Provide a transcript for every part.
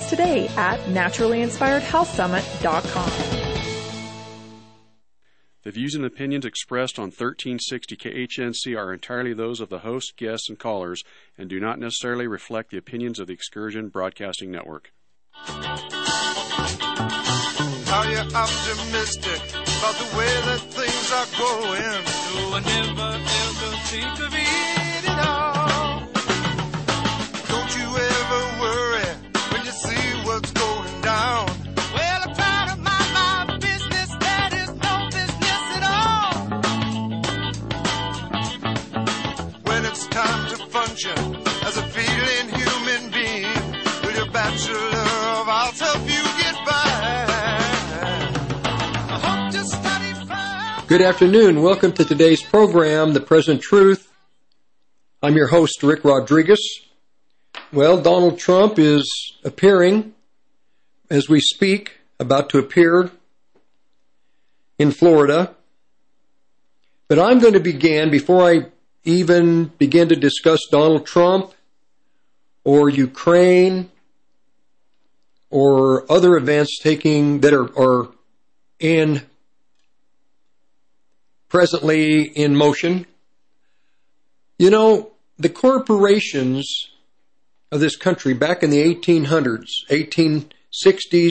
us today at naturallyinspiredhealthsummit.com. The views and opinions expressed on 1360 KHNC are entirely those of the host, guests, and callers, and do not necessarily reflect the opinions of the Excursion Broadcasting Network. Are you optimistic about the way that things are going? No, I never ever think of it at all. Don't you ever worry when you see what's going down. Well, I'm trying to mind my business, that is no business at all. When it's time to function as a feeling human being, will your Bachelor of Arts help you get by? Good afternoon. Welcome to today's program, The Present Truth. I'm your host, Rick Rodriguez. Well, Donald Trump is appearing as we speak, about to appear in Florida. But I'm going to begin, before I even begin to discuss Donald Trump or Ukraine or other events that are presently in motion. You know, the corporations of this country back in the 1800s, 1860s,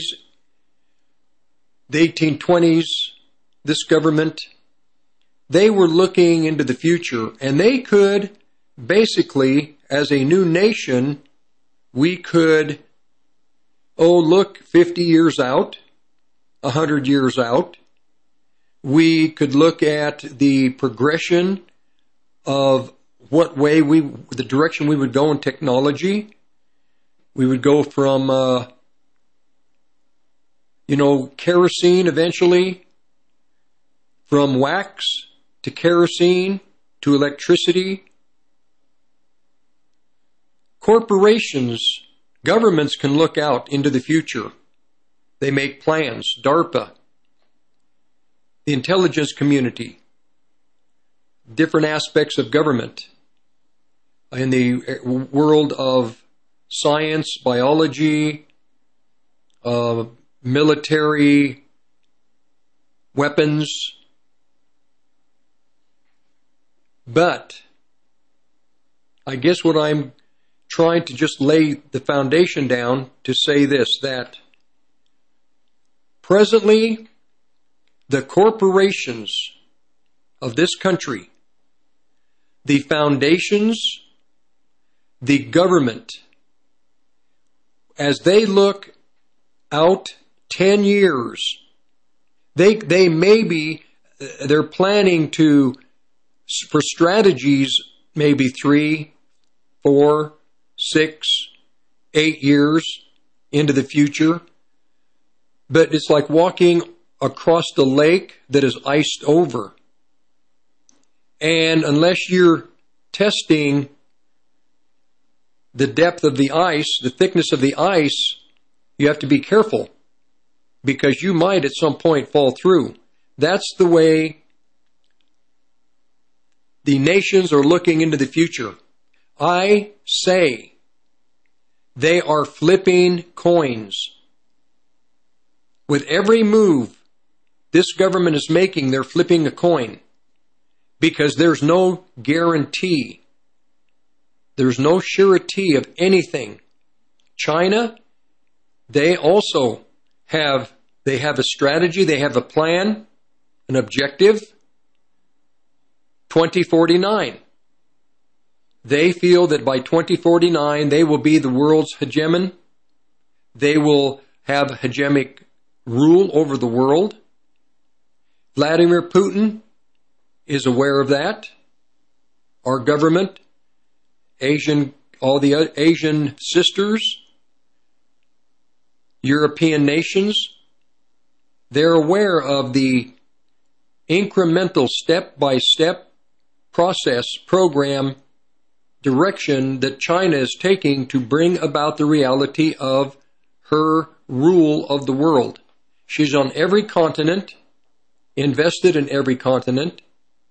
the 1820s, this government, they were looking into the future, and they could basically, as a new nation, we could, look 50 years out, 100 years out. We could look at the progression of the direction we would go in technology. We would go from, kerosene eventually, from wax to kerosene to electricity. Corporations, governments can look out into the future. They make plans. DARPA, the intelligence community, different aspects of government in the world of science, biology, military, weapons. But I guess what I'm trying to just lay the foundation down to say this, that presently, the corporations of this country, the foundations, the government, as they look out 10 years, they're planning for strategies maybe 3, 4, 6, 8 years into the future. But it's like walking across the lake that is iced over. And unless you're testing the depth of the ice, the thickness of the ice, you have to be careful, because you might at some point fall through. That's the way the nations are looking into the future. I say they are flipping coins. With every move this government is making, they're flipping a coin, because there's no guarantee. There's no surety of anything. China, they also have a strategy, they have a plan, an objective. 2049. They feel that by 2049 they will be the world's hegemon. They will have hegemonic rule over the world. Vladimir Putin is aware of that. Our government, all the Asian sisters, European nations, they're aware of the incremental step-by-step process, program, direction that China is taking to bring about the reality of her rule of the world. She's on every continent, invested in every continent,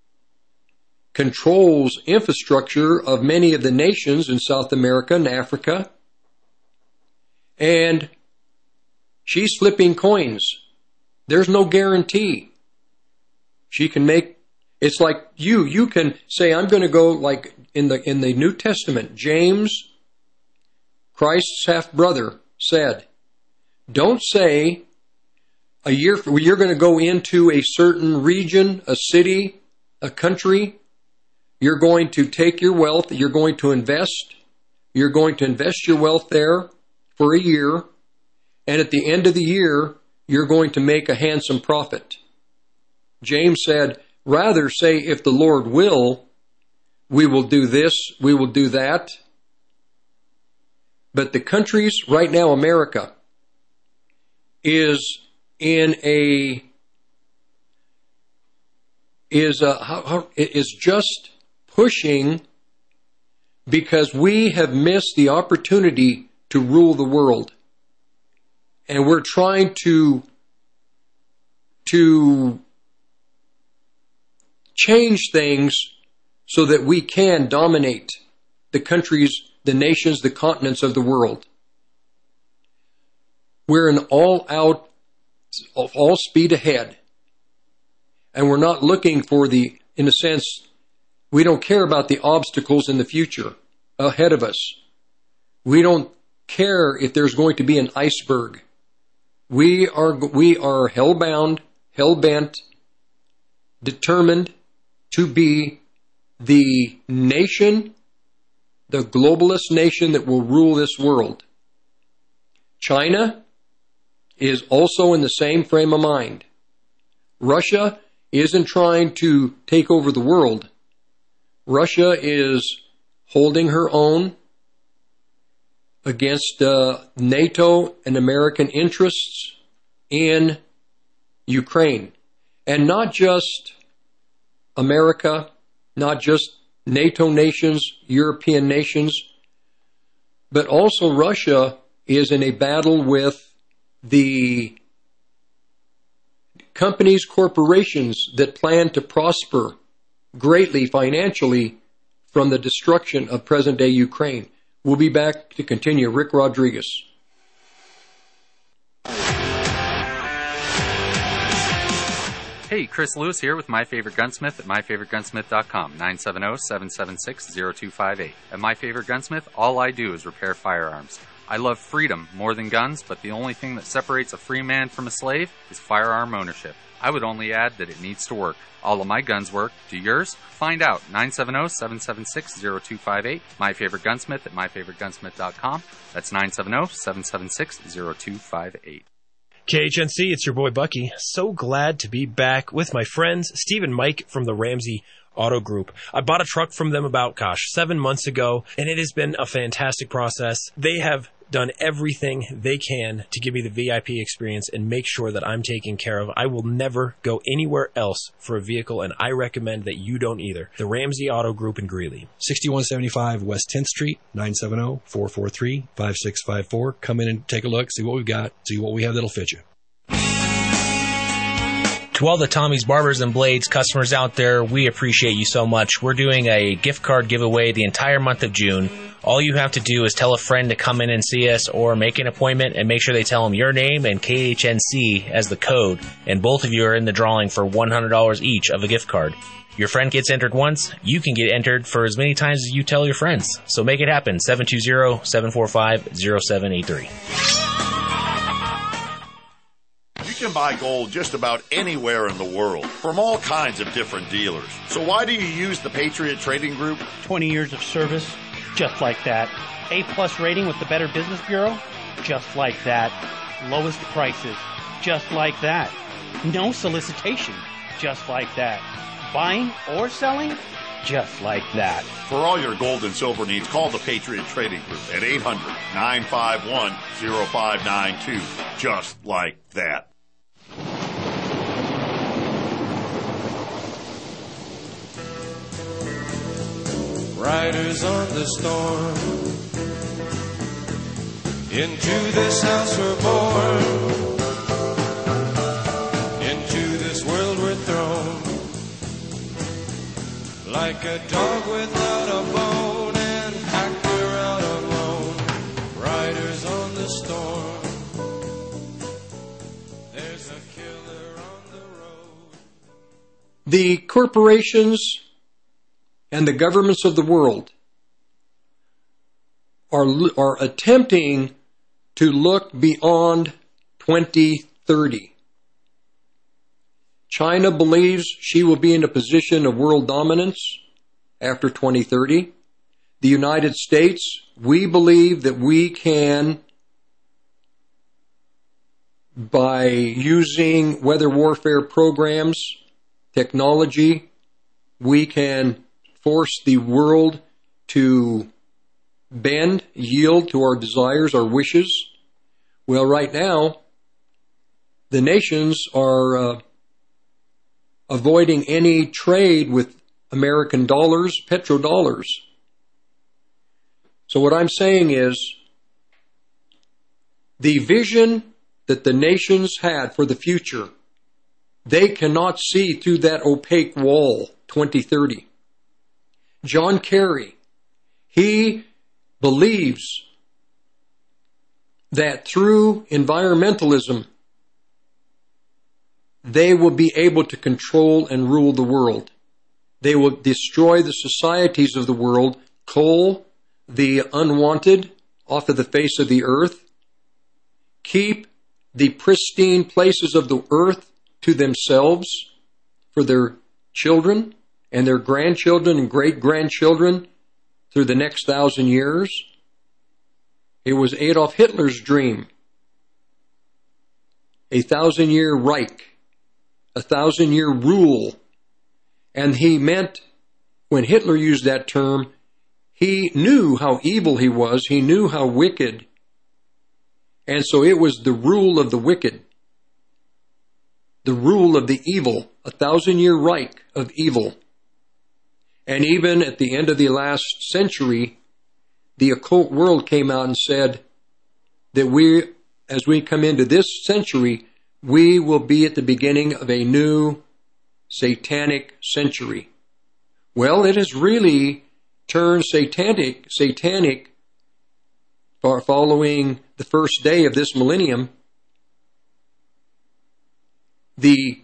controls infrastructure of many of the nations in South America and Africa, and She's flipping coins. There's no guarantee. She can make, it's like you can say, I'm going to go, like in the New Testament, James, Christ's half-brother, said, don't say you're going to go into a certain region, a city, a country. You're going to take your wealth, you're going to invest your wealth there for a year, and at the end of the year, you're going to make a handsome profit. James said, rather say, if the Lord will, we will do this, we will do that. But the countries right now, America, is just pushing because we have missed the opportunity to rule the world. And we're trying to change things so that we can dominate the countries, the nations, the continents of the world. We're in all speed ahead. And we're not looking for in a sense, we don't care about the obstacles in the future ahead of us. We don't care if there's going to be an iceberg. We are hell-bound, hell-bent, determined to be the nation, the globalist nation that will rule this world. China is also in the same frame of mind. Russia isn't trying to take over the world. Russia is holding her own against NATO and American interests in Ukraine. And not just America, not just NATO nations, European nations, but also Russia is in a battle with the companies, corporations that plan to prosper greatly financially from the destruction of present-day Ukraine. We'll be back to continue. Rick Rodriguez. Hey, Chris Lewis here with My Favorite Gunsmith at MyFavoriteGunsmith.com, 970-776-0258. At My Favorite Gunsmith, all I do is repair firearms. I love freedom more than guns, but the only thing that separates a free man from a slave is firearm ownership. I would only add that it needs to work. All of my guns work. Do yours? Find out. 970-776-0258. My Favorite Gunsmith at MyFavoriteGunsmith.com. That's 970-776-0258. KHNC, it's your boy Bucky. So glad to be back with my friends Steve and Mike from the Ramsey Auto Group. I bought a truck from them about, 7 months ago, and it has been a fantastic process. They have done everything they can to give me the VIP experience and make sure that I'm taken care of. I will never go anywhere else for a vehicle, and I recommend that you don't either. The Ramsey Auto Group in Greeley. 6175 West 10th Street, 970-443-5654. Come in and take a look, see what we've got, see what we have that'll fit you. To all the Tommy's Barbers and Blades customers out there, we appreciate you so much. We're doing a gift card giveaway the entire month of June. All you have to do is tell a friend to come in and see us or make an appointment and make sure they tell them your name and KHNC as the code, and both of you are in the drawing for $100 each of a gift card. Your friend gets entered once, you can get entered for as many times as you tell your friends. So make it happen, 720-745-0783. You can buy gold just about anywhere in the world from all kinds of different dealers. So why do you use the Patriot Trading Group? 20 years of service, just like that. A+ rating with the Better Business Bureau, just like that. Lowest prices, just like that. No solicitation, just like that. Buying or selling, just like that. For all your gold and silver needs, call the Patriot Trading Group at 800-951-0592. Just like that. Riders on the storm, into this house we're born, into this world we're thrown, like a dog without a bone, and packed we're out alone. Riders on the storm. The corporations and the governments of the world are attempting to look beyond 2030. China believes she will be in a position of world dominance after 2030. The United States, we believe that we can, by using weather warfare programs, technology, we can force the world to bend, yield to our desires, our wishes. Well, right now, the nations are avoiding any trade with American dollars, petrodollars. So what I'm saying is, the vision that the nations had for the future, they cannot see through that opaque wall, 2030. John Kerry, he believes that through environmentalism, they will be able to control and rule the world. They will destroy the societies of the world, cull the unwanted off of the face of the earth, keep the pristine places of the earth to themselves for their children and their grandchildren and great-grandchildren through the next 1,000 years. It was Adolf Hitler's dream. A 1,000-year Reich, a 1,000-year rule. And he meant, when Hitler used that term, he knew how evil he was. He knew how wicked. And so it was the rule of the wicked, the rule of the evil, a 1,000-year Reich of evil. And even at the end of the last century, the occult world came out and said that as we come into this century, we will be at the beginning of a new satanic century. Well, it has really turned satanic following the first day of this millennium. The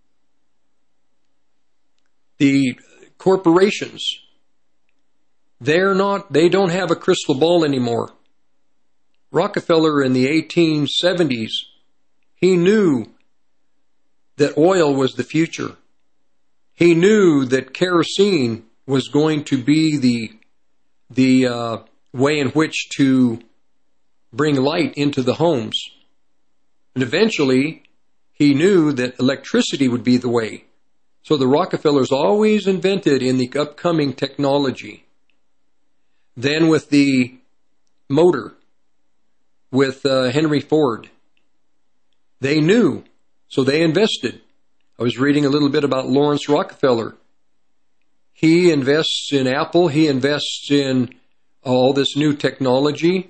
corporations, they don't have a crystal ball anymore. Rockefeller in the 1870s, he knew that oil was the future. He knew that kerosene was going to be the way in which to bring light into the homes. And eventually, he knew that electricity would be the way. So the Rockefellers always invented in the upcoming technology. Then with the motor, with Henry Ford, they knew, so they invested. I was reading a little bit about Lawrence Rockefeller. He invests in Apple. He invests in all this new technology.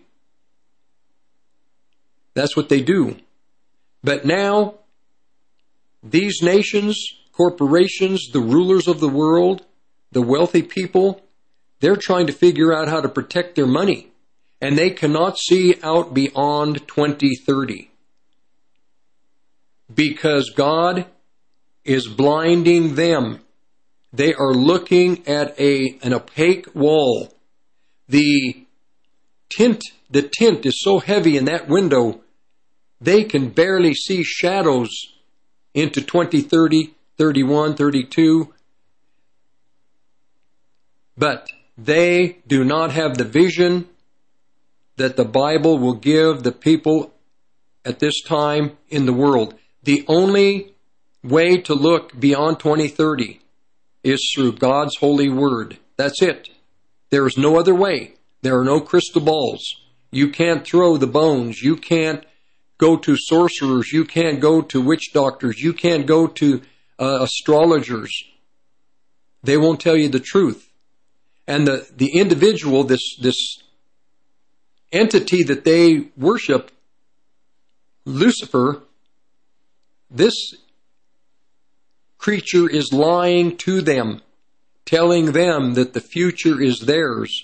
That's what they do. But now, these nations, corporations, the rulers of the world, the wealthy people, they're trying to figure out how to protect their money. And they cannot see out beyond 2030. Because God is blinding them. They are looking at an opaque wall. The tint is so heavy in that window, they can barely see shadows into 2030, 31, 32. But they do not have the vision that the Bible will give the people at this time in the world. The only way to look beyond 2030 is through God's holy word. That's it. There is no other way. There are no crystal balls. You can't throw the bones. You can't go to sorcerers. You can't go to witch doctors. You can't go to astrologers. They won't tell you the truth. And the individual, this entity that they worship, Lucifer, this creature is lying to them, telling them that the future is theirs.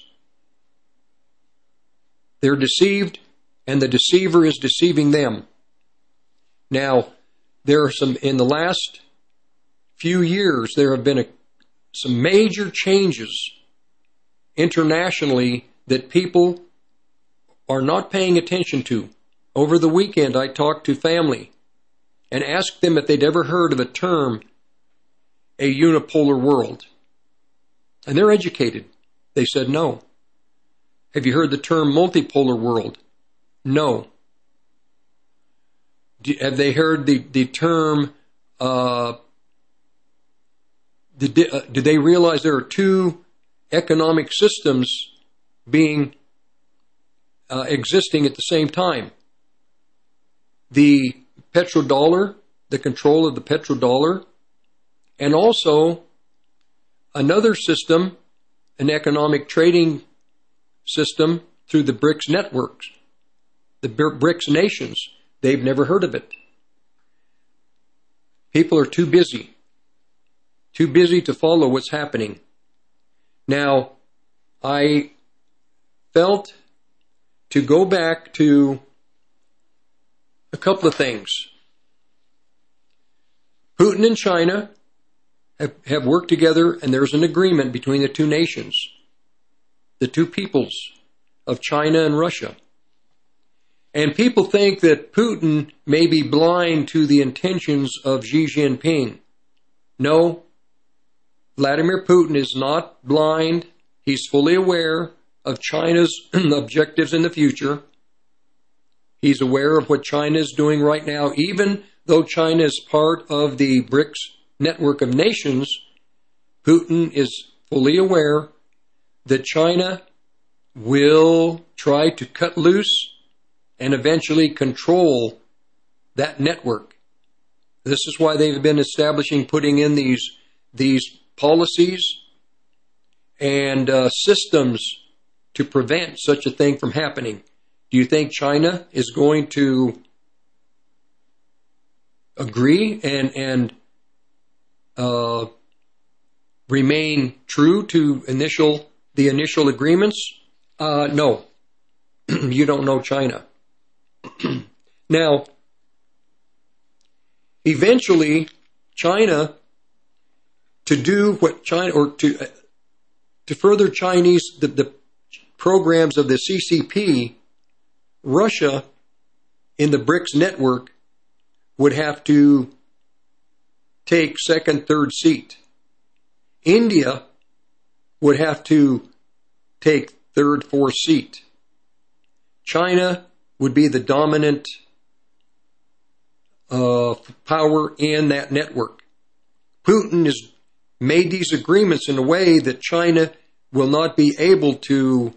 They're deceived, and the deceiver is deceiving them. Now, there are some, in the last few years, there have been some major changes internationally that people are not paying attention to. Over the weekend, I talked to family and asked them if they'd ever heard of a term, a unipolar world. And they're educated. They said no. Have you heard the term multipolar world? No. Have they heard the term, do they realize there are two economic systems being existing at the same time? The petrodollar, the control of the petrodollar, and also another system, an economic trading system through the BRICS networks, the BRICS nations. They've never heard of it. People are too busy to follow what's happening. Now, I felt to go back to a couple of things. Putin and China have worked together, and there's an agreement between the two nations, the two peoples of China and Russia. And people think that Putin may be blind to the intentions of Xi Jinping. No, Vladimir Putin is not blind. He's fully aware of China's objectives in the future. He's aware of what China is doing right now. Even though China is part of the BRICS network of nations, Putin is fully aware that China will try to cut loose and eventually control that network. This is why they've been putting in these policies and systems to prevent such a thing from happening. Do you think China is going to agree and remain true to the initial agreements? No. You don't know China. Now, eventually, China, to do what China, or to further the programs of the CCP, Russia in the BRICS network would have to take second, third seat. India would have to take third, fourth seat. China would be the dominant power in that network. Putin has made these agreements in a way that China will not be able to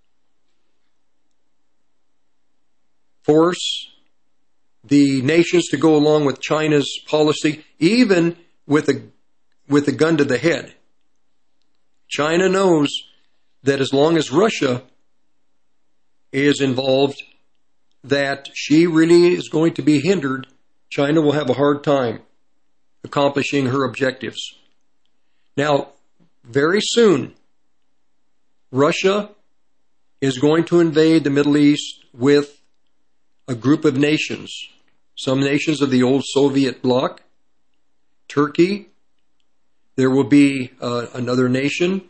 force the nations to go along with China's policy, even with a gun to the head. China knows that as long as Russia is involved, that she really is going to be hindered. China will have a hard time accomplishing her objectives. Now, very soon, Russia is going to invade the Middle East with a group of nations. Some nations of the old Soviet bloc, Turkey. There will be another nation,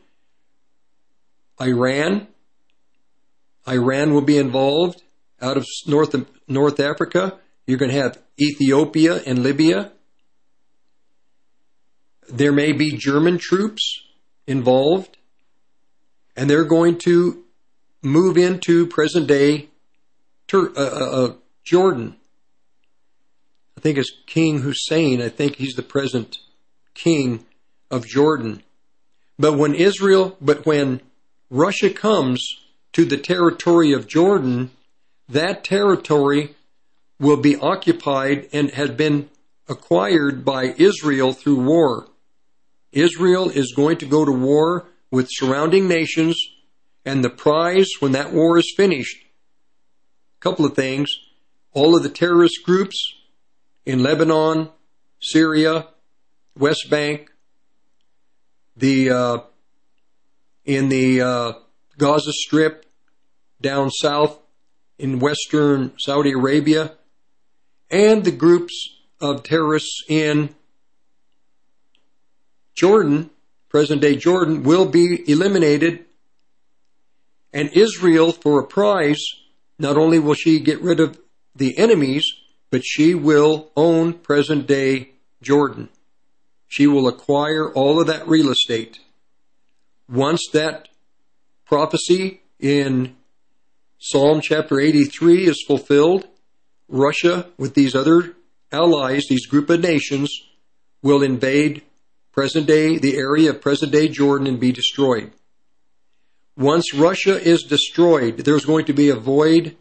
Iran. Iran will be involved. Out of North Africa, you're going to have Ethiopia and Libya. There may be German troops involved, and they're going to move into present-day Jordan. I think it's King Hussein. I think he's the present king of Jordan. But when Russia comes to the territory of Jordan, that territory will be occupied and has been acquired by Israel through war. Israel is going to go to war with surrounding nations, and the prize when that war is finished, a couple of things, all of the terrorist groups in Lebanon, Syria, West Bank, in the Gaza Strip, down south in western Saudi Arabia, and the groups of terrorists in Jordan, present-day Jordan, will be eliminated. And Israel, for a price, not only will she get rid of the enemies, but she will own present-day Jordan. She will acquire all of that real estate. Once that prophecy in Psalm chapter 83 is fulfilled, Russia, with these other allies, these group of nations, will invade the area of present-day Jordan and be destroyed. Once Russia is destroyed, there's going to be a void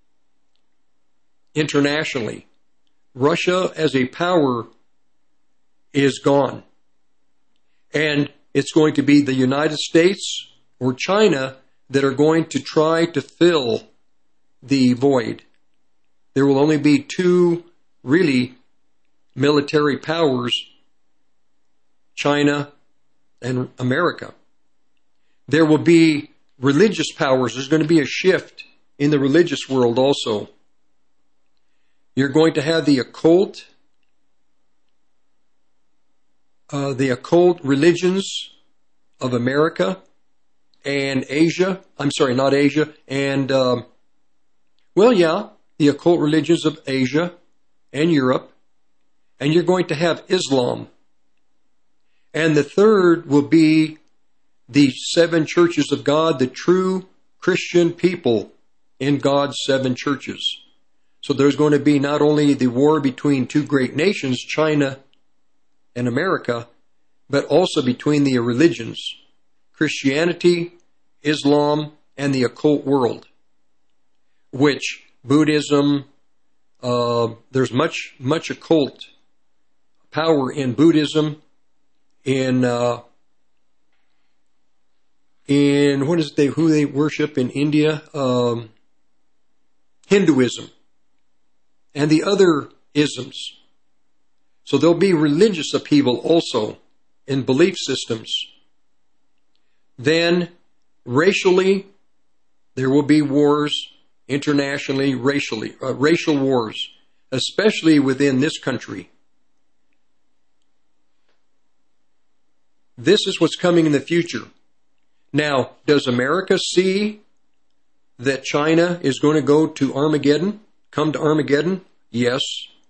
internationally. Russia as a power is gone. And it's going to be the United States or China that are going to try to fill the void. There will only be two really military powers, China and America. There will be religious powers. There's going to be a shift in the religious world also. You're going to have the occult religions of America and Asia. I'm sorry, not Asia. And, the occult religions of Asia and Europe. And you're going to have Islam. And the third will be the 7 churches of God, the true Christian people in God's 7 churches. So there's going to be not only the war between two great nations, China and America, but also between the religions, Christianity, Islam, and the occult world, which Buddhism, there's much occult power in Buddhism, in who they worship in India, Hinduism, and the other isms. So there'll be religious upheaval also in belief systems. Then, racially, there will be wars internationally, racial wars, especially within this country. This is what's coming in the future. Now, does America see that China is going to go to Armageddon, come to Armageddon? Yes.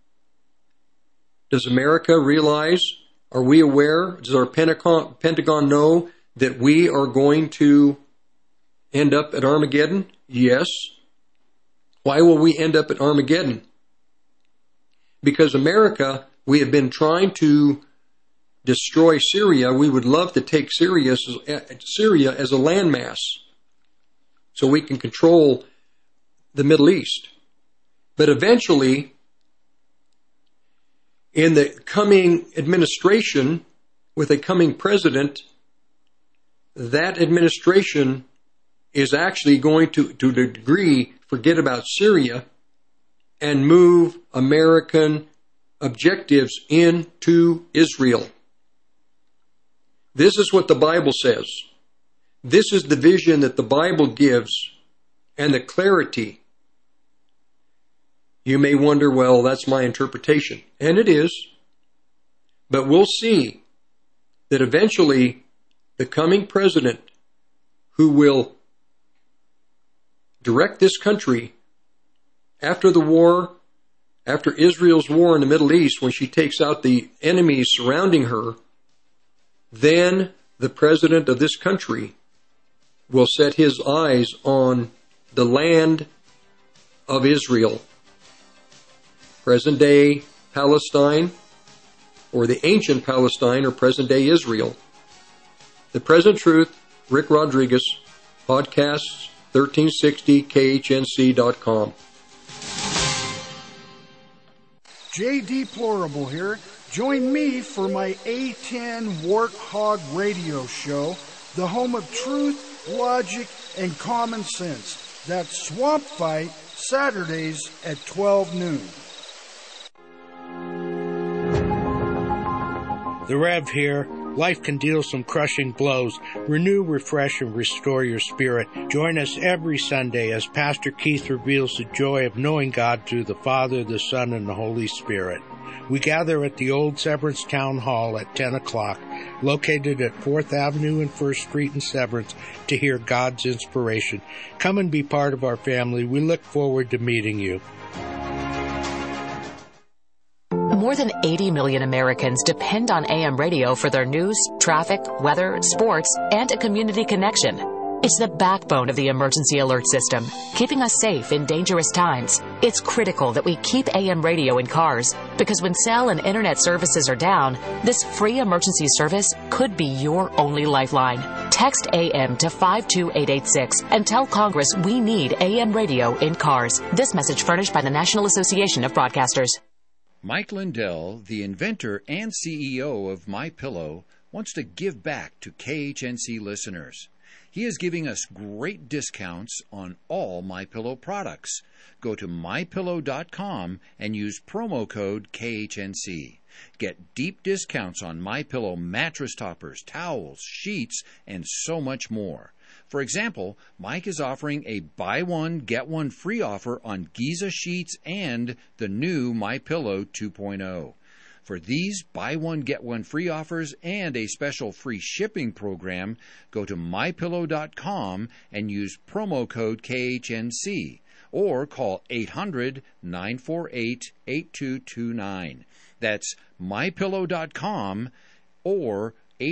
Does America realize, are we aware, does our Pentagon know that we are going to end up at Armageddon? Yes. Why will we end up at Armageddon? Because America, we have been trying to destroy Syria. We would love to take Syria as a landmass so we can control the Middle East. But eventually, in the coming administration, with a coming president, that administration is actually going to a degree, forget about Syria and move American objectives into Israel. This is what the Bible says. This is the vision that the Bible gives and the clarity. You may wonder, well, that's my interpretation. And it is. But we'll see that eventually the coming president who will direct this country after the war, after Israel's war in the Middle East, when she takes out the enemies surrounding her, then the president of this country will set his eyes on the land of Israel, present-day Palestine, or the ancient Palestine, or present-day Israel. The Present Truth, Rick Rodriguez, podcasts, 1360khnc.com. J. Deplorable here. Join me for my A10 Warthog radio show, the home of truth, logic, and common sense. That's Swamp Fight, Saturdays at 12 noon. The Rev here. Life can deal some crushing blows. Renew, refresh, and restore your spirit. Join us every Sunday as Pastor Keith reveals the joy of knowing God through the Father, the Son, and the Holy Spirit. We gather at the Old Severance Town Hall at 10 o'clock. located at 4th Avenue and 1st Street in Severance, to hear God's inspiration. Come and be part of our family. We look forward to meeting you. More than 80 million Americans depend on AM radio for their news, traffic, weather, sports, and a community connection. It's the backbone of the emergency alert system, keeping us safe in dangerous times. It's critical that we keep AM radio in cars, because when cell and internet services are down, this free emergency service could be your only lifeline. Text AM to 52886 and tell Congress we need AM radio in cars. This message furnished by the National Association of Broadcasters. Mike Lindell, the inventor and CEO of MyPillow, wants to give back to KHNC listeners. He is giving us great discounts on all MyPillow products. Go to MyPillow.com and use promo code KHNC. Get deep discounts on MyPillow mattress toppers, towels, sheets, and so much more. For example, Mike is offering a buy one, get one free offer on Giza sheets and the new MyPillow 2.0. For these buy one, get one free offers and a special free shipping program, go to MyPillow.com and use promo code KHNC or call 800-948-8229. That's MyPillow.com or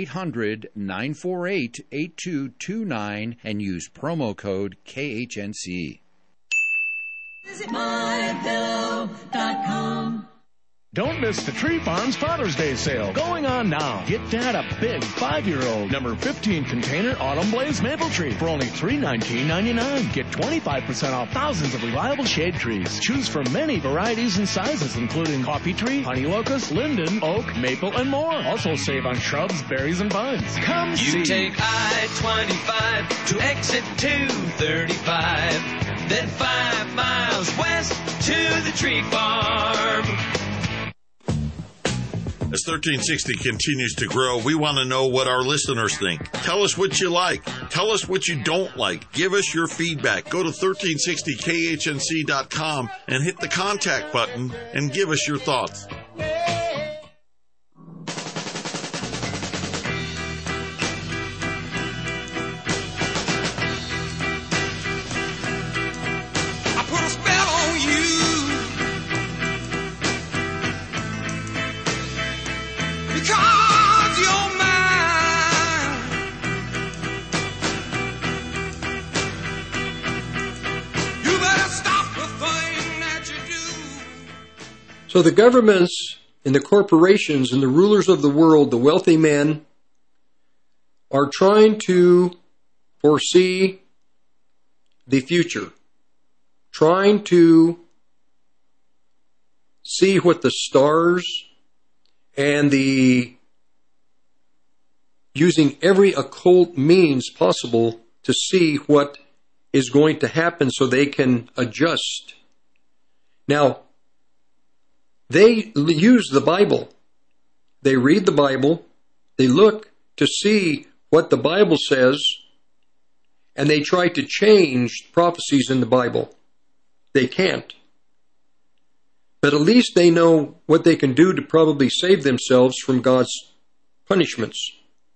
800-948-8229 and use promo code KHNC. Visit MyPillow.com. Don't miss the Tree Farms Father's Day sale going on now. Get Dad a big 5-year-old number 15 container Autumn Blaze maple tree for only $319.99. Get 25% off thousands of reliable shade trees. Choose from many varieties and sizes, including coffee tree, honey locust, linden, oak, maple, and more. Also save on shrubs, berries, and vines. Come see. You take I-25 to exit 235, then 5 miles west to the Tree Farm. As 1360 continues to grow, we want to know what our listeners think. Tell us what you like. Tell us what you don't like. Give us your feedback. Go to 1360khnc.com and hit the contact button and give us your thoughts. So the governments and the corporations and the rulers of the world, the wealthy men, are trying to foresee the future, trying to see what the stars and using every occult means possible to see what is going to happen so they can adjust. Now, they use the Bible. They read the Bible. They look to see what the Bible says, and they try to change prophecies in the Bible. They can't. But at least they know what they can do to probably save themselves from God's punishments.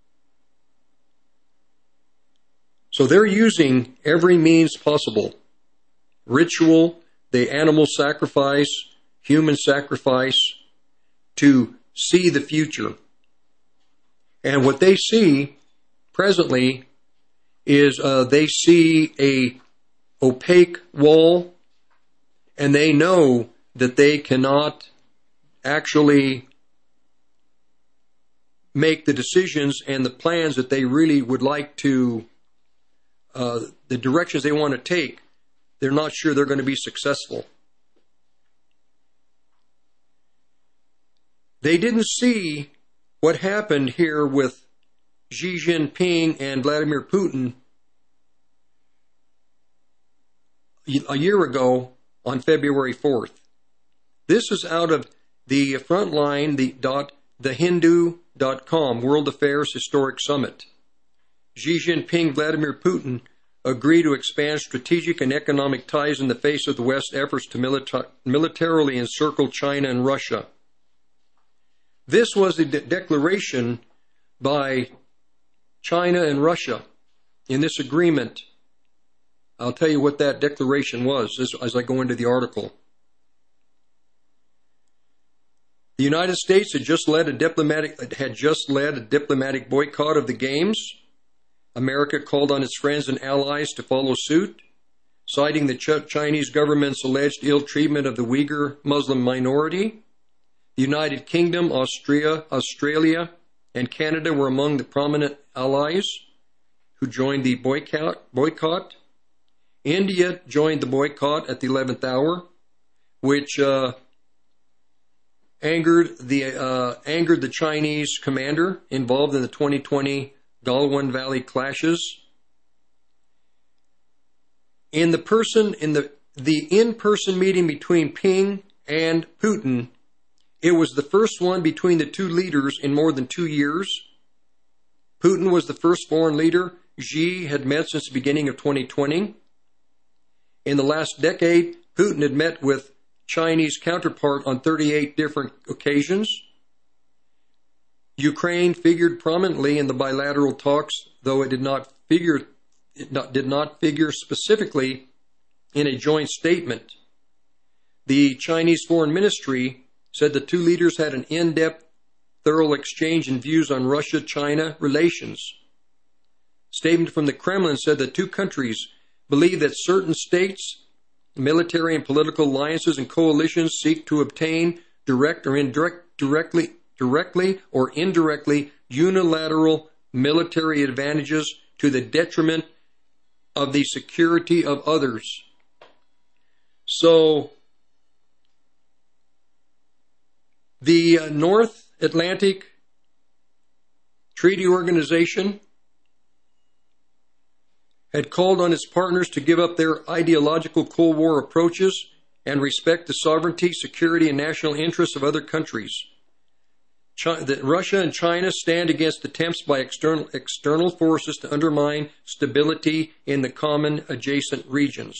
So they're using every means possible. Ritual, the animal sacrifice, human sacrifice, to see the future. And what they see presently is they see a opaque wall, and they know that they cannot actually make the decisions and the plans that they really would like to, the directions they want to take. They're not sure they're going to be successful. They didn't see what happened here with Xi Jinping and Vladimir Putin a year ago on February 4th. This is out of the Frontline, thehindu.com, World Affairs Historic Summit. Xi Jinping, Vladimir Putin agree to expand strategic and economic ties in the face of the West's efforts to militarily encircle China and Russia. This was a declaration by China and Russia in this agreement. I'll tell you what that declaration was as I go into the article. The United States had just led a diplomatic boycott of the Games. America called on its friends and allies to follow suit, citing the Chinese government's alleged ill treatment of the Uyghur Muslim minority. The United Kingdom, Australia, and Canada were among the prominent allies who joined the boycott. India joined the boycott at the 11th hour, which angered the Chinese commander involved in the 2020 Galwan Valley clashes. In the in-person meeting between Ping and Putin, it was the first one between the two leaders in more than 2 years. Putin was the first foreign leader Xi had met since the beginning of 2020. In the last decade, Putin had met with Chinese counterpart on 38 different occasions. Ukraine figured prominently in the bilateral talks, though it did not figure specifically in a joint statement. The Chinese Foreign Ministry said the two leaders had an in-depth, thorough exchange in views on Russia-China relations. A statement from the Kremlin said the two countries believe that certain states, military and political alliances and coalitions seek to obtain directly or indirectly unilateral military advantages to the detriment of the security of others. So, the North Atlantic Treaty Organization had called on its partners to give up their ideological Cold War approaches and respect the sovereignty, security, and national interests of other countries. Russia and China stand against attempts by external forces to undermine stability in the common adjacent regions.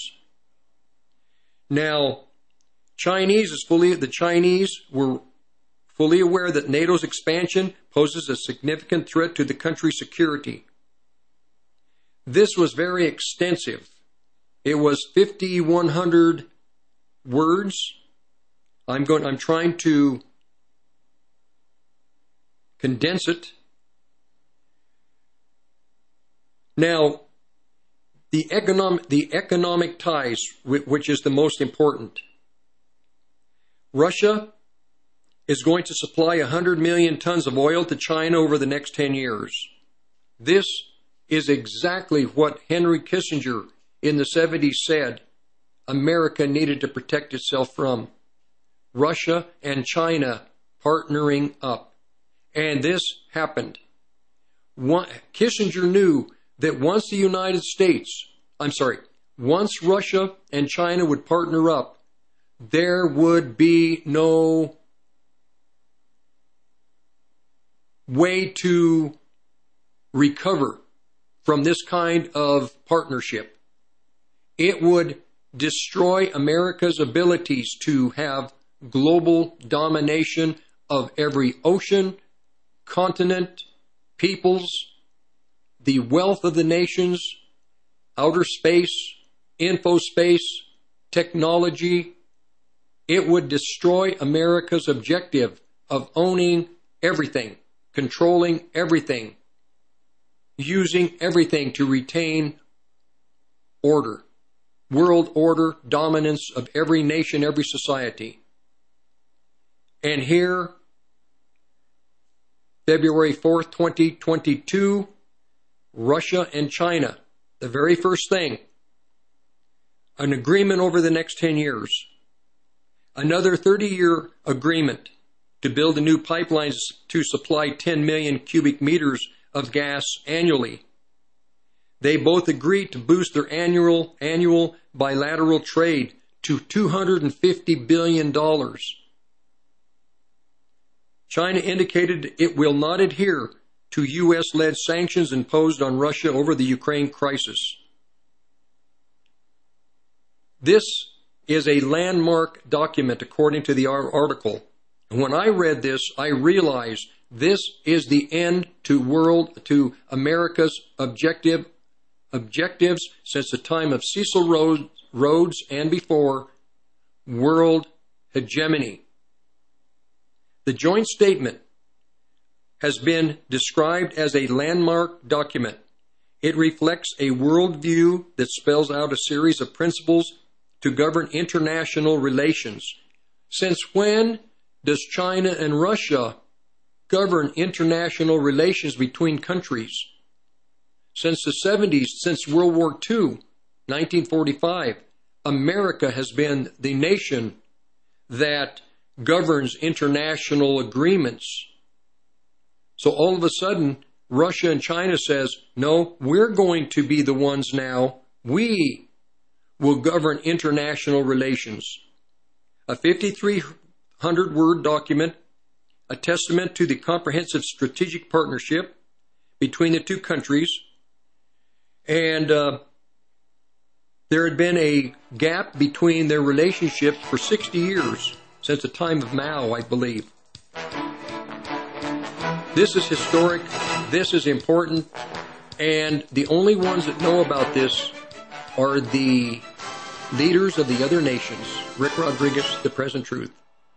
Now, the Chinese were fully aware that NATO's expansion poses a significant threat to the country's security. This was very extensive. It was 5,100 words. I'm trying to condense it. Now, the economic ties, which is the most important. Russia is going to supply 100 million tons of oil to China over the next 10 years. This is exactly what Henry Kissinger in the 70s said America needed to protect itself from. Russia and China partnering up. And this happened. Kissinger knew that once Russia and China would partner up, there would be no way to recover from this kind of partnership. It would destroy America's abilities to have global domination of every ocean, continent, peoples, the wealth of the nations, outer space, infospace, technology. It would destroy America's objective of owning everything, controlling everything, using everything to retain order, world order, dominance of every nation, every society. And here, February 4th, 2022, Russia and China, the very first thing, an agreement over the next 10 years, another 30-year agreement to build a new pipelines to supply 10 million cubic meters of gas annually. They both agreed to boost their annual bilateral trade to $250 billion. China indicated it will not adhere to U.S.-led sanctions imposed on Russia over the Ukraine crisis. This is a landmark document, according to the article. And when I read this, I realized This is the end to America's objectives since the time of Cecil Rhodes and before, world hegemony. The joint statement has been described as a landmark document. It reflects a worldview that spells out a series of principles to govern international relations. Since when does China and Russia govern international relations between countries? Since the 70s, since World War II, 1945, America has been the nation that governs international agreements. So all of a sudden, Russia and China says, no, we're going to be the ones now. We will govern international relations. A 5,300-word document, a testament to the comprehensive strategic partnership between the two countries. And there had been a gap between their relationship for 60 years, since the time of Mao, I believe. This is historic, this is important, and the only ones that know about this are the leaders of the other nations. Rick Rodriguez, The Present Truth.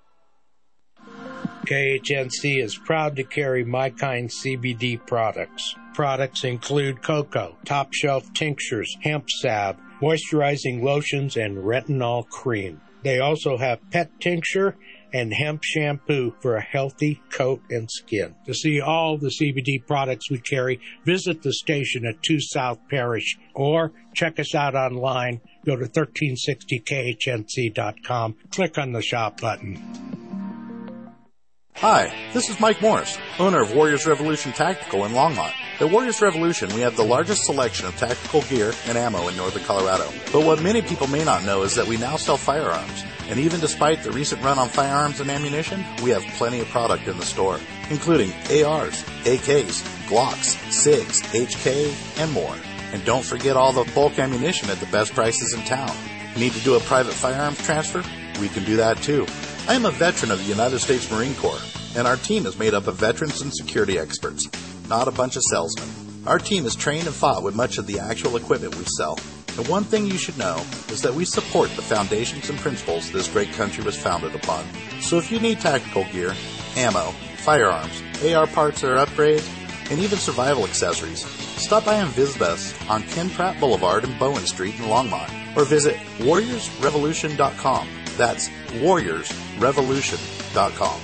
KHNC is proud to carry My Kind CBD products. Products include cocoa, top shelf tinctures, hemp salve, moisturizing lotions, and retinol cream. They also have pet tincture and hemp shampoo for a healthy coat and skin. To see all the CBD products we carry, visit the station at 2 South Parish or check us out online. Go to 1360khnc.com. Click on the shop button. Hi, this is Mike Morris, owner of Warriors Revolution Tactical in Longmont. At Warriors Revolution, we have the largest selection of tactical gear and ammo in northern Colorado. But what many people may not know is that we now sell firearms. And even despite the recent run on firearms and ammunition, we have plenty of product in the store, including ARs, AKs, Glocks, SIGs, HK, and more. And don't forget all the bulk ammunition at the best prices in town. Need to do a private firearms transfer? We can do that too. I am a veteran of the United States Marine Corps, and our team is made up of veterans and security experts, not a bunch of salesmen. Our team is trained and fought with much of the actual equipment we sell. And one thing you should know is that we support the foundations and principles this great country was founded upon. So if you need tactical gear, ammo, firearms, AR parts or upgrades, and even survival accessories, stop by and visit us on Ken Pratt Boulevard and Bowen Street in Longmont, or visit warriorsrevolution.com. That's warriorsrevolution.com.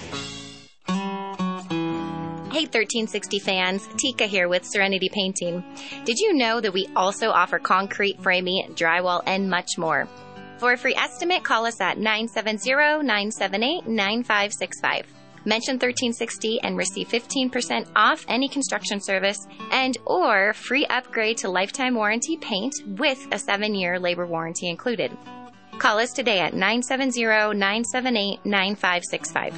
Hey 1360 fans, Tika here with Serenity Painting. Did you know that we also offer concrete, framing, drywall, and much more? For a free estimate, call us at 970-978-9565. Mention 1360 and receive 15% off any construction service and or free upgrade to lifetime warranty paint with a 7-year labor warranty included. Call us today at 970-978-9565.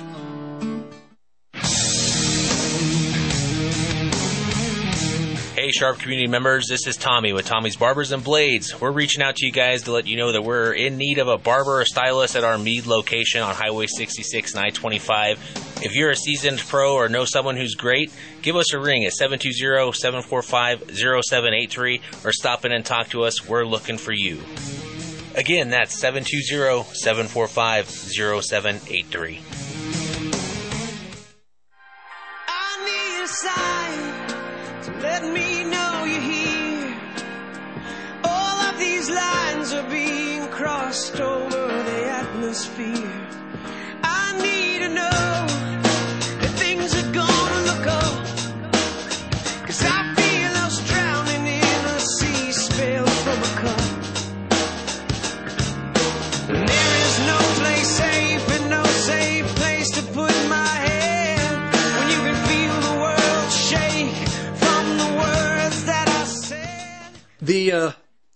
Hey, Sharp community members, this is Tommy with Tommy's Barbers and Blades. We're reaching out to you guys to let you know that we're in need of a barber or stylist at our Meade location on Highway 66 and I-25. If you're a seasoned pro or know someone who's great, give us a ring at 720-745-0783 or stop in and talk to us. We're looking for you. Again, that's 720-745-0783. I need a sign to let me know you're here. All of these lines are being crossed over the atmosphere. I need to know that things are gonna look up, 'cause I feel us drowning in a sea spilled from a cup. And there is no place safe and no safe place to put my head when you can feel the world shake from the words that I said. The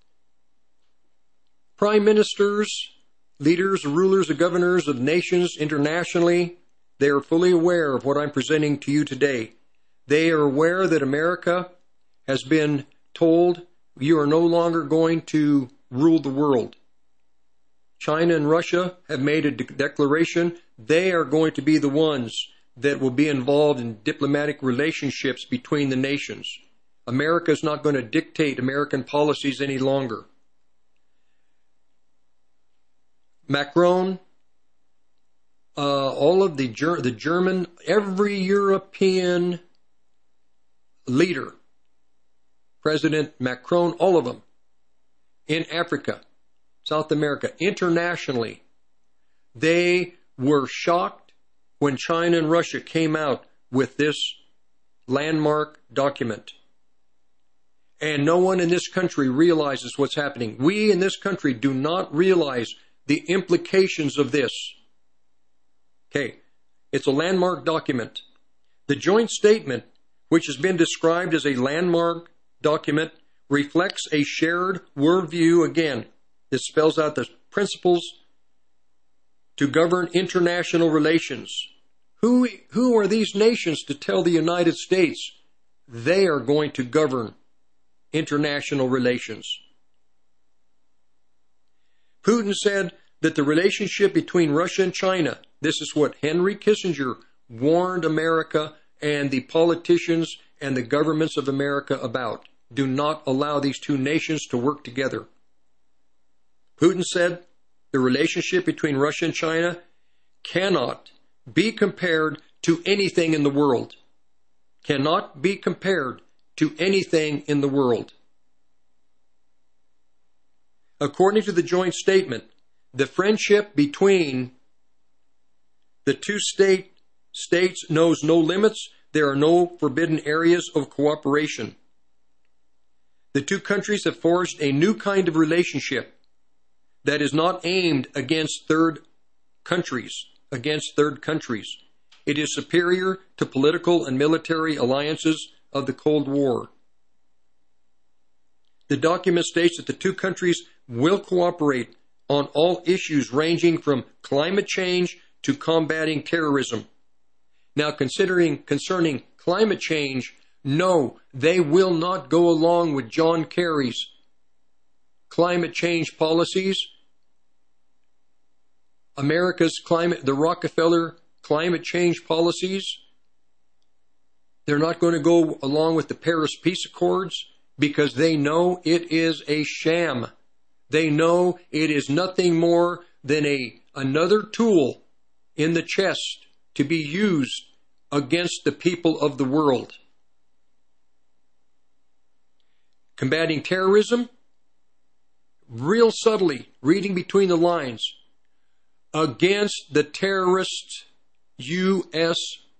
prime ministers, leaders, rulers, and governors of nations internationally, they are fully aware of what I'm presenting to you today. They are aware that America has been told, you are no longer going to rule the world. China and Russia have made a declaration. They are going to be the ones that will be involved in diplomatic relationships between the nations. America is not going to dictate American policies any longer. Macron, all of the German, every European leader, President Macron, all of them, in Africa, South America, internationally, they were shocked when China and Russia came out with this landmark document. And no one in this country realizes what's happening. We in this country do not realize the implications of this. Okay, it's a landmark document. The joint statement, which has been described as a landmark document, reflects a shared worldview. Again, it spells out the principles to govern international relations. Who are these nations to tell the United States they are going to govern international relations? Putin said that the relationship between Russia and China, this is what Henry Kissinger warned America and the politicians and the governments of America about. Do not allow these two nations to work together. Putin said the relationship between Russia and China cannot be compared to anything in the world. Cannot be compared to anything in the world. According to the joint statement, the friendship between the two states knows no limits. There are no forbidden areas of cooperation. The two countries have forged a new kind of relationship that is not aimed against third countries. It is superior to political and military alliances of the Cold War. The document states that the two countries will cooperate on all issues ranging from climate change to combating terrorism. Now, concerning climate change, no, they will not go along with John Kerry's climate change policies. America's the Rockefeller climate change policies. They're not going to go along with the Paris Peace Accords because they know it is a sham. They know it is nothing more than another tool in the chest to be used against the people of the world. Combating terrorism, real subtly, reading between the lines, against the terrorist U.S.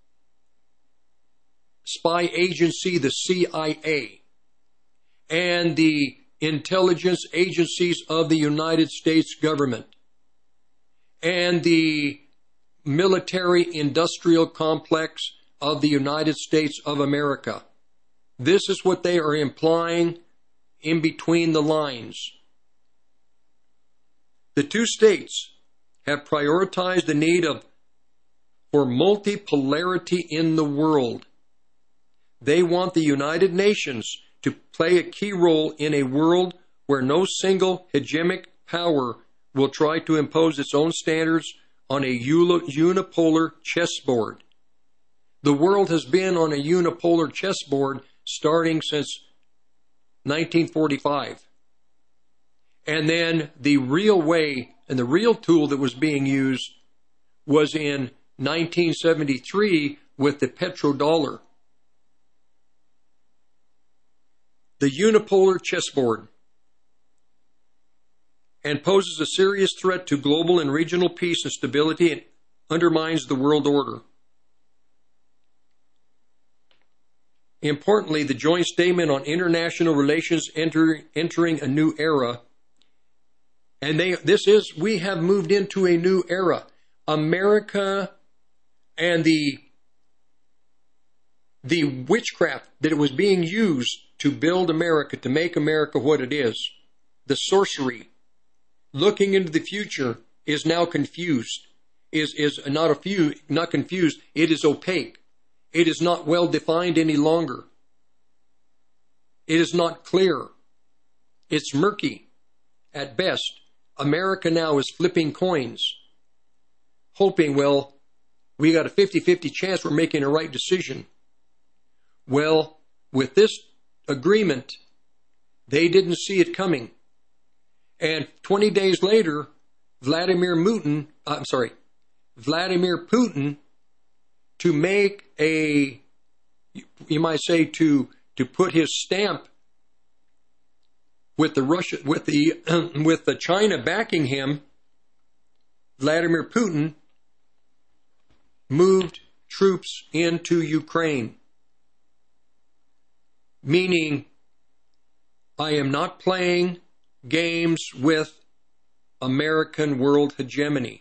spy agency, the CIA, and the intelligence agencies of the United States government, and the military-industrial complex of the United States of America. This is what they are implying in between the lines. The two states have prioritized the need for multipolarity in the world. They want the United Nations to play a key role in a world where no single hegemonic power will try to impose its own standards on a unipolar chessboard. The world has been on a unipolar chessboard starting since 1945. And then the real way and the real tool that was being used was in 1973 with the petrodollar. The unipolar chessboard, and poses a serious threat to global and regional peace and stability and undermines the world order. Importantly, the joint statement on international relations entering a new era, and we have moved into a new era. America and the witchcraft that it was being used to build America, to make America what it is, the sorcery, looking into the future, is now confused. Is not confused. It is opaque. It is not well defined any longer. It is not clear. It's murky at best. America now is flipping coins, hoping, well, we got a 50-50 chance we're making a right decision. Well, with this agreement, they didn't see it coming. And 20 days later, Vladimir Putin, to make a, you might say, to put his stamp with the China backing him, Vladimir Putin moved troops into Ukraine, meaning I am not playing games with American world hegemony.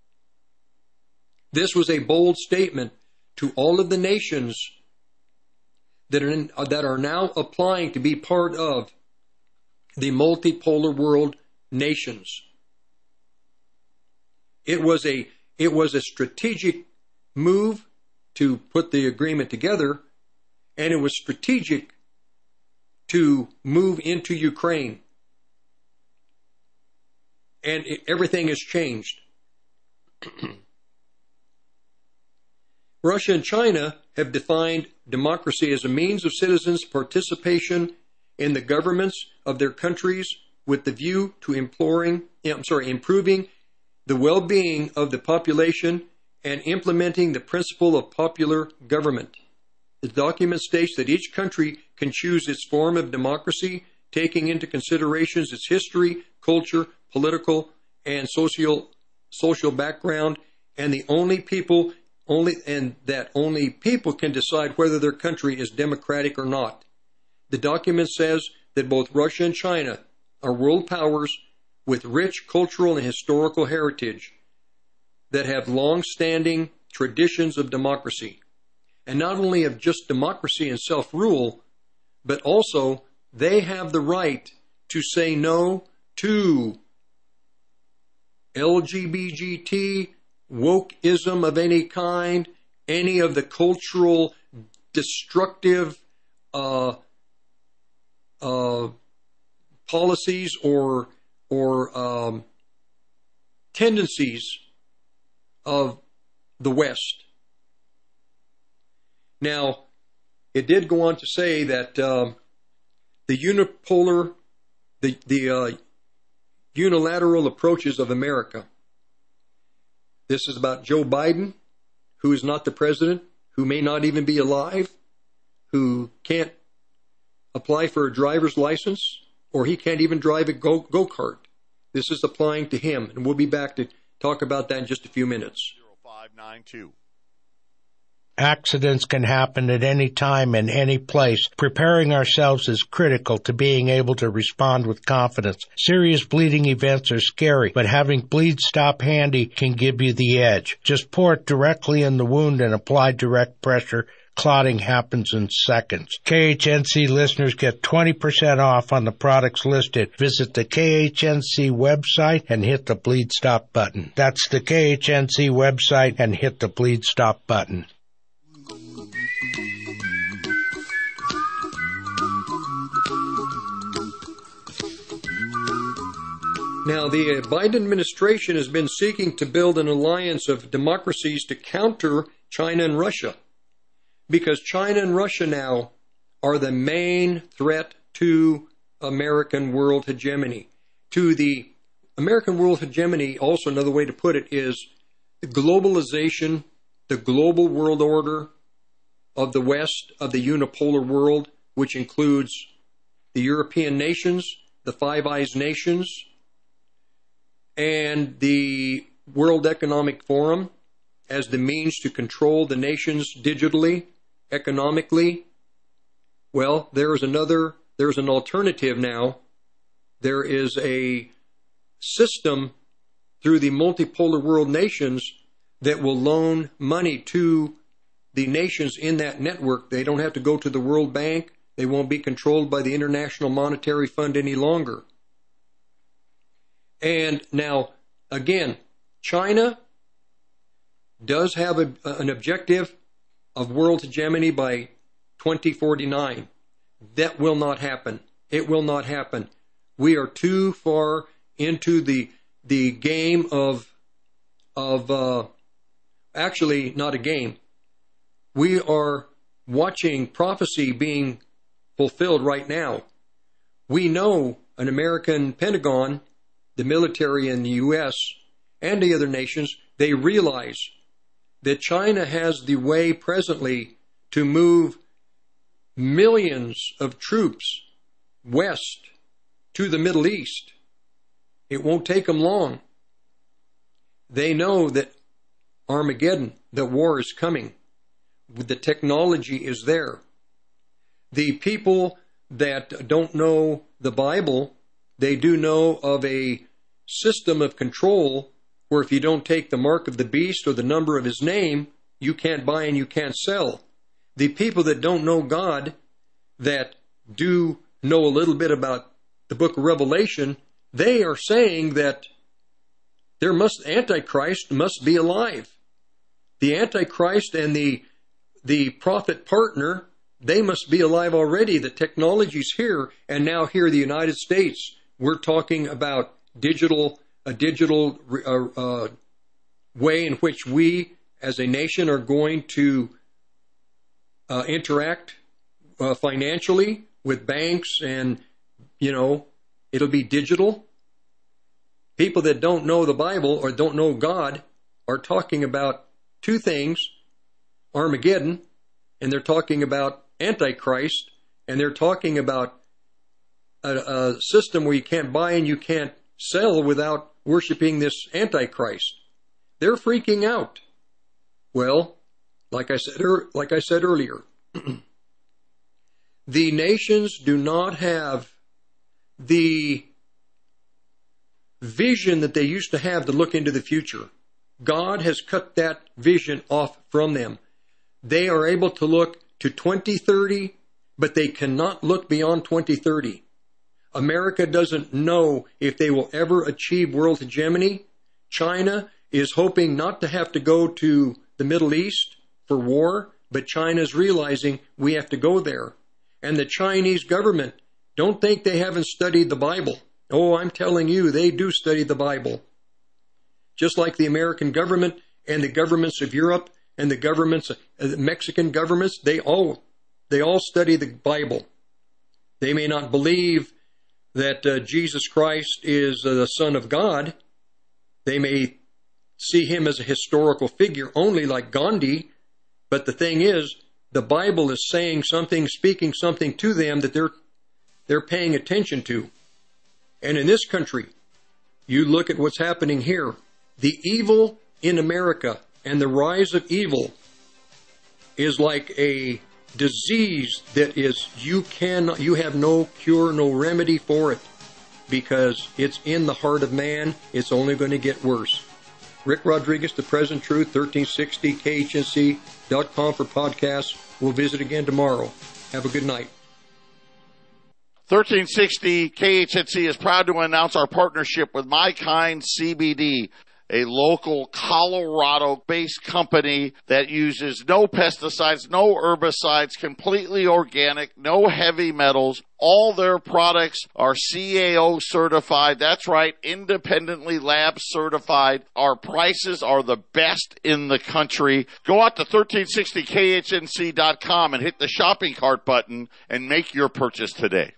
This was a bold statement to all of the nations that are now applying to be part of the multipolar world nations. It was a strategic move to put the agreement together, and it was strategic to move into Ukraine. And everything has changed. Russia and China have defined democracy as a means of citizens' participation in the governments of their countries with the view to improving the well-being of the population and implementing the principle of popular government. The document states that each country can choose its form of democracy, taking into considerations its history, culture, political, and social background, and only people can decide whether their country is democratic or not. The document says that both Russia and China are world powers with rich cultural and historical heritage that have long-standing traditions of democracy. And not only of just democracy and self-rule, but also they have the right to say no to LGBT, wokeism of any kind, any of the cultural destructive policies or tendencies of the West. Now, it did go on to say that the unilateral approaches of America. This is about Joe Biden, who is not the president, who may not even be alive, who can't apply for a driver's license, or he can't even drive a go-kart. This is applying to him, and we'll be back to talk about that in just a few minutes. 0592. Accidents can happen at any time and any place. Preparing ourselves is critical to being able to respond with confidence. Serious bleeding events are scary, but having Bleed Stop handy can give you the edge. Just pour it directly in the wound and apply direct pressure. Clotting happens in seconds. KHNC listeners get 20% off on the products listed. Visit the KHNC website and hit the Bleed Stop button. That's the KHNC website and hit the Bleed Stop button. Now, the Biden administration has been seeking to build an alliance of democracies to counter China and Russia, because China and Russia now are the main threat to American world hegemony. To the American world hegemony, also another way to put it is the globalization, the global world order of the West, of the unipolar world, which includes the European nations, the Five Eyes nations, and the World Economic Forum as the means to control the nations digitally, economically. Well, there's an alternative now. There is a system through the multipolar world nations that will loan money to the nations in that network. They don't have to go to the World Bank. They won't be controlled by the International Monetary Fund any longer. And now, again, China does have an objective of world hegemony by 2049. That will not happen. It will not happen. We are too far into the game of actually not a game. We are watching prophecy being fulfilled right now. We know an American Pentagon, the military in the U.S., and the other nations, they realize that China has the way presently to move millions of troops west to the Middle East. It won't take them long. They know that Armageddon, the war is coming. The technology is there. The people that don't know the Bible, they do know of a system of control where if you don't take the mark of the beast or the number of his name, you can't buy and you can't sell. The people that don't know God, that do know a little bit about the book of Revelation, they are saying that Antichrist must be alive. The Antichrist and the prophet partner, they must be alive already. The technology's here, and now here in the United States, we're talking about a digital way in which we, as a nation, are going to interact financially with banks, and, it'll be digital. People that don't know the Bible or don't know God are talking about two things, Armageddon, and they're talking about Antichrist, and they're talking about a system where you can't buy and you can't sell without worshiping this Antichrist. They're freaking out. Well, like I said earlier, the nations do not have the vision that they used to have to look into the future. God has cut that vision off from them. They are able to look to 2030, but they cannot look beyond 2030. America doesn't know if they will ever achieve world hegemony. China is hoping not to have to go to the Middle East for war, but China's realizing we have to go there. And the Chinese government, don't think they haven't studied the Bible. Oh, I'm telling you, they do study the Bible. Just like the American government and the governments of Europe and the governments, the Mexican governments, they all study the Bible. They may not believe that Jesus Christ is the Son of God. They may see him as a historical figure only, like Gandhi. But the thing is, the Bible is saying something, speaking something to them that they're paying attention to. And in this country, you look at what's happening here. The evil in America and the rise of evil is like a disease that is, you have no cure, no remedy for it, because it's in the heart of man. It's only going to get worse. Rick Rodriguez, The Present Truth, 1360 KHNC.com for podcasts. We'll visit again tomorrow. Have a good night. 1360 KHNC is proud to announce our partnership with My Kind CBD, a local Colorado-based company that uses no pesticides, no herbicides, completely organic, no heavy metals. All their products are CAO certified. That's right, independently lab certified. Our prices are the best in the country. Go out to 1360khnc.com and hit the shopping cart button and make your purchase today.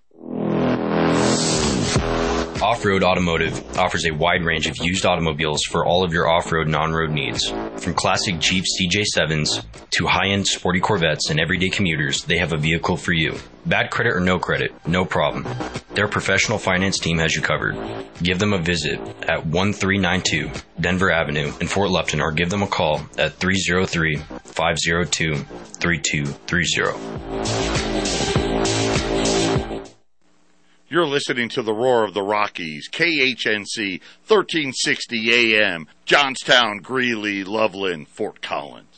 Off-Road Automotive offers a wide range of used automobiles for all of your off-road and on-road needs. From classic Jeep CJ7s to high-end sporty Corvettes and everyday commuters, they have a vehicle for you. Bad credit or no credit, no problem. Their professional finance team has you covered. Give them a visit at 1392 Denver Avenue in Fort Lupton, or give them a call at 303-502-3230. You're listening to the Roar of the Rockies, KHNC, 1360 AM, Johnstown, Greeley, Loveland, Fort Collins.